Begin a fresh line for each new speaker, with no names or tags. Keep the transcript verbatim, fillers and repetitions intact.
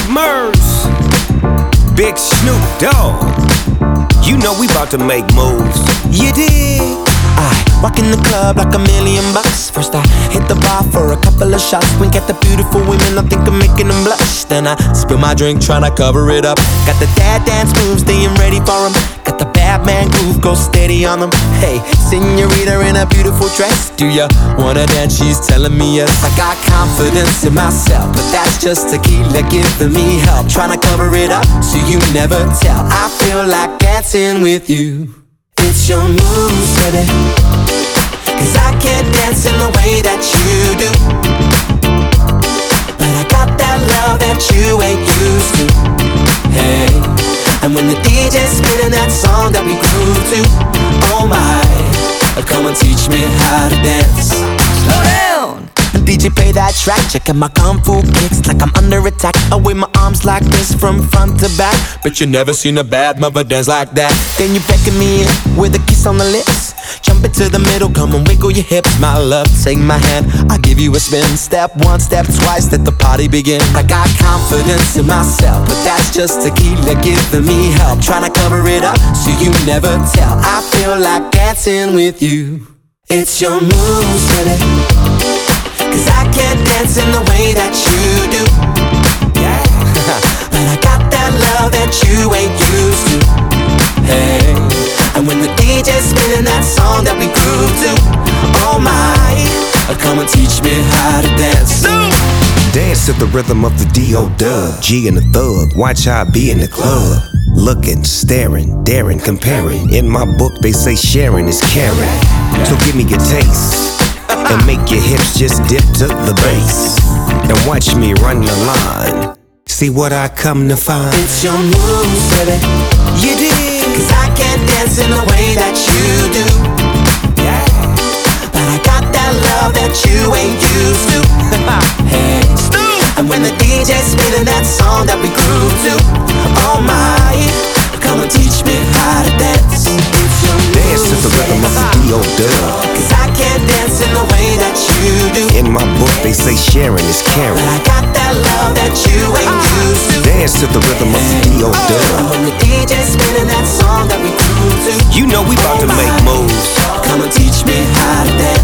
Murs, Big Snoop Dogg. You know we about to make moves. You dig?
I walk in the club like a million bucks. First I hit the bar for a couple of shots. Wink at the beautiful women, I think I'm making them blush. Then I spill my drink, tryna cover it up. Got the dad dance moves, staying ready for them. Got the bad man groove, go steady on them. Hey, senorita in a beautiful dress, do ya wanna dance? She's telling me yes. I got confidence in myself, but that's just tequila giving me help. Tryna cover it up so you never tell. I feel like dancing with you. It's your moves, baby, 'cause I can't dance in the way that you do. But I got that love that you ain't used to. Hey, and when the D J's spinning that song that we grew to, oh my, come and teach me how to dance. Slow down. D J play that track, checking my kung fu kicks like I'm under attack. I wave my arms like this from front to back. Bet you never seen a bad mother dance like that. Then you beckon me in with a kiss on the lips. Jump into the middle, come and wiggle your hips. My love, take my hand, I'll give you a spin. Step one, step twice, let the party begin. I got confidence in myself, but that's just tequila giving me help. Tryna cover it up so you never tell. I feel like dancing with you. It's your moves, baby, 'cause I can't dance in the way that you do. Yeah. But I got that love that you ain't used to. Hey, and when the D J's spinning that song that we grew to, oh my, come and teach me how to dance.
Dance to the rhythm of the D O Dub, G and the Thug. Watch how I be in the club. Looking, staring, daring, comparing. In my book they say sharing is caring. So give me your taste and make your hips just dip to the bass. And watch me run the line. See what I come to find.
It's your moves, baby. You dig? 'Cause I can't dance in the way that you do. Yeah. But I got that love that you ain't used to. Hey. And when the D J's spinning that song that we grew to, oh my, come and teach me how to dance. It's your
Dance to the rhythm of the D O Dub.
'Cause I can't dance in the way that you do.
In my book they say sharing is caring.
But I got that love that you ain't used to.
Dance to the rhythm of the D O Dub.
When the D J's spinning that song that we grew to,
you know we about to make moves.
Come and teach me how to dance.